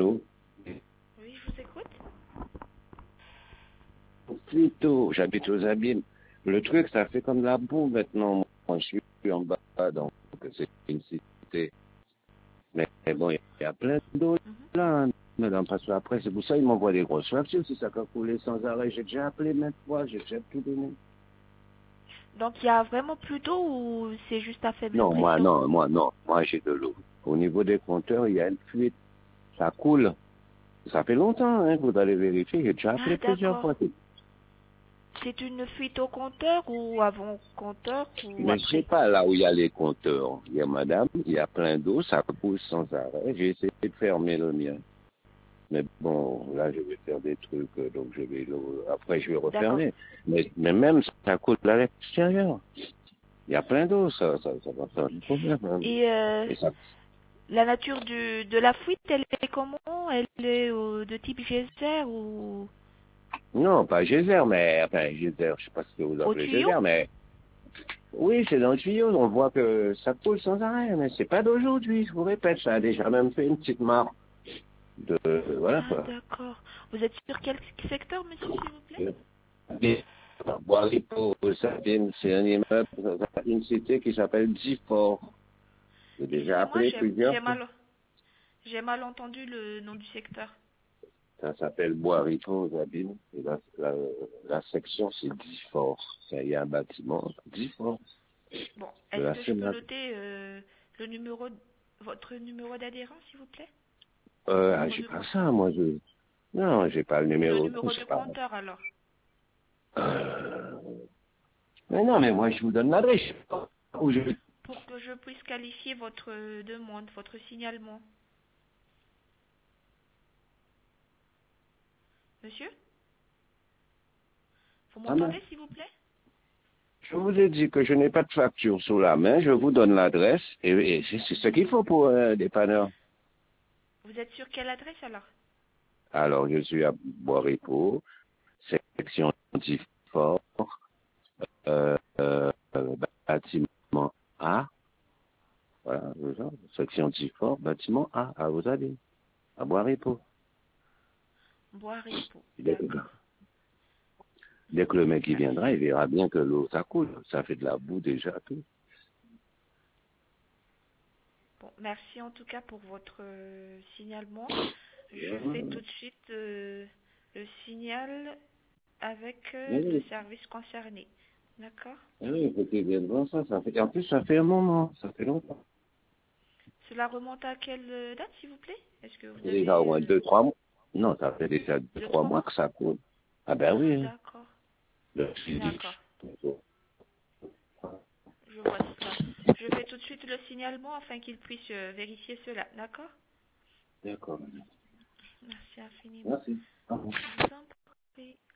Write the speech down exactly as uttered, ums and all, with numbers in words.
Allô? Oui, je vous écoute. Plutôt, j'habite aux Abîmes. Le truc, ça fait comme de la boue maintenant. Moi, je suis en bas, donc c'est une cité. Mais bon, il y a plein d'eau Mhm. là. Madame, parce qu'après, c'est pour ça qu'ils m'envoient des grosses factures. Si ça a coulé sans arrêt, j'ai déjà appelé maintes fois, j'ai déjà tout donné. Donc il y a vraiment plus d'eau ou c'est juste à faible Non, moi, pression? non, moi, non. Moi, j'ai de l'eau. Au niveau des compteurs, il y a une fuite. Ça coule. Ça fait longtemps, hein, vous allez vérifier. J'ai déjà Ah, appelé plusieurs d'accord. fois. C'est une fuite au compteur ou avant compteur ou Mais je sais après? pas là où il y a les compteurs. Il y a madame, il y a plein d'eau, ça coule sans arrêt. J'ai essayé de fermer le mien. Mais bon, là, je vais faire des trucs, euh, donc je vais le... après je vais D'accord. refermer. Mais, mais même ça coule à l'extérieur. Il y a plein d'eau, ça, ça, ça va faire du problème. Hein. Et euh, Et ça... la nature du, de la fuite, elle est comment? Elle est euh, de type geyser ou Non, pas geyser, mais enfin geyser, je sais pas ce que vous au appelez tuyau? geyser, mais oui, c'est dans le tuyau, on voit que ça coule sans arrêt, mais c'est pas d'aujourd'hui, je vous répète, ça a déjà même fait une petite marque de voilà Ah, quoi. d'accord. Vous êtes sur quel secteur, monsieur, s'il vous plaît? Et, Boiripo, ça vient, c'est un immeuble, une cité qui s'appelle Diffort. J'ai déjà Excusez-moi, appelé j'ai plusieurs j'ai fois. mal j'ai mal entendu le nom du secteur. Ça s'appelle Boiripo, Zabine. Et la, la, la section, c'est Diffort. Il y a un bâtiment, Diffort. Bon, De est-ce la que je peux Sénat. noter euh, le numéro, votre numéro d'adhérent, s'il vous plaît? Euh, ah, Numéro j'ai de pas compteur? ça, moi, je, non, j'ai pas le Le numéro, numéro de c'est pas, compteur, alors. euh, mais non, mais moi, je vous donne l'adresse. Je sais pas où je, Pour que je puisse qualifier votre euh, demande, votre signalement. Monsieur? Vous ah, mais m'entendez, s'il vous plaît? je vous ai dit que je n'ai pas de facture sous la main, je vous donne l'adresse, et, et c'est c'est ce qu'il faut pour un dépanneur. Vous êtes sur quelle adresse, alors? Alors, je suis à Boiripo, section Diffort, euh, euh, bâtiment A, voilà, c'est ça, section Diffort, bâtiment A, à vos avis, à Boiripo. Bois-Ripoux, Dès que, d'accord. dès que le mec il viendra, Merci. il verra bien que l'eau, ça coule, ça fait de la boue déjà, tout. Bon, merci en tout cas pour votre euh, signalement. Je fais Ouais, tout de suite euh, le signal avec euh, le ouais, service concerné. D'accord? ouais, il faut qu'il vienne voir ça, ça fait, en plus, ça fait un moment, ça fait longtemps. Cela remonte à quelle euh, date, s'il vous plaît? Est-ce que vous C'est déjà au avez moins euh, deux, trois mois. Non, ça fait déjà deux, deux, trois trois mois mois? que ça coule. Ah ben oui, Ah, hein. d'accord. Le D'accord. physique. Je vois cela. Je fais tout de suite le signalement afin qu'il puisse euh, vérifier cela. D'accord? D'accord. Merci infiniment. Merci. Au revoir. Je vous en prie.